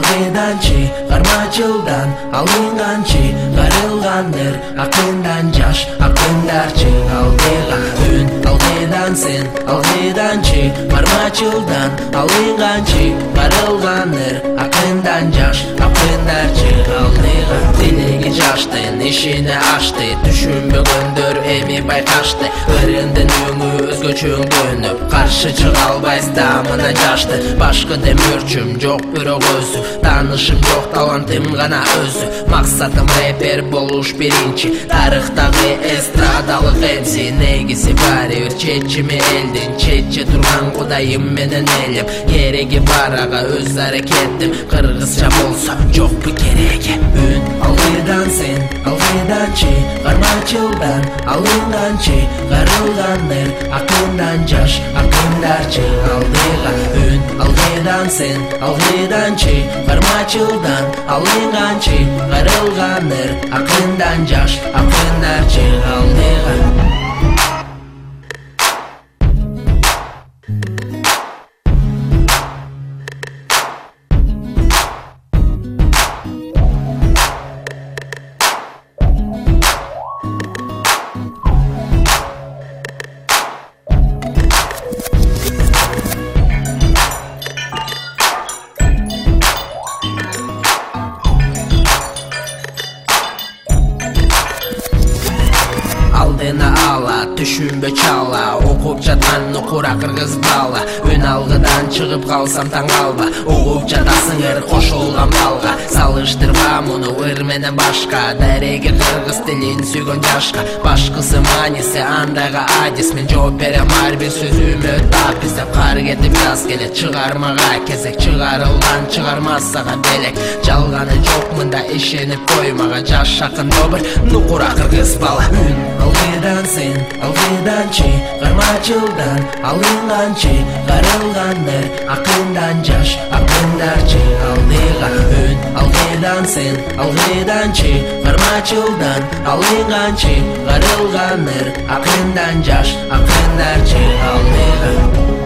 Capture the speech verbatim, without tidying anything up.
алгыданчы кармачылдан алынганчы карылгандыр акындан жаш акындарчы алдыга үн алгыдан сен алгыданчы кармачылдан алынганчы карылгандыр акындан жаш акындарчы алдыга тилеги жаштын ишине ашты түшүнбөгөндөр эми байкашты ырындын өңү өзгөчөңдөнүп каршы чыга албайсыз да мына жашты башкы демөрчүм жок бирок өзү таанышым жок талантым гана өзү максатым рэпер болуш биринчи тарыхтагы эстрадалык эмси негизи баары бир чечими элдин чече турган кудайым менен элим кереги бар ага өз аракетим кыргызча болсо жокпу кереги үн алгыдан сен алгыданчы кармачылдан алынганчы карылгандыр акындан жаш акындарчы алдыга үн алгыдан сен алгыданчы кармачылдан алынганчы карылгандыр акындан жаш акындарчы алдыга алдына ала түшүнбө чала окуп жаткан нукура кыргыз бала үн алгыдан чыгып калсам таң калба угуп жатасың ыр кошулган балга салыштырма муну ыр менен башка дареги кыргыз тилин сүйгөн жашка башкысы мааниси андайга адис мен жооп берем ар бир сөзүмө так издеп кар кетип жаз келет чыгармага кезек чыгарылган чыгармасага белек жалганы жок мында ишенип коймага жаш акын добур нукура кыргыз бала үн алгыдан сен алгыданчы кармачылдан алынганчы карылгандыр акындан жаш акындарчы алдыга үн алгыдан сен алгыданчы кармачылдан алынганчы карылгандыр акындан жаш акындарчы алдыга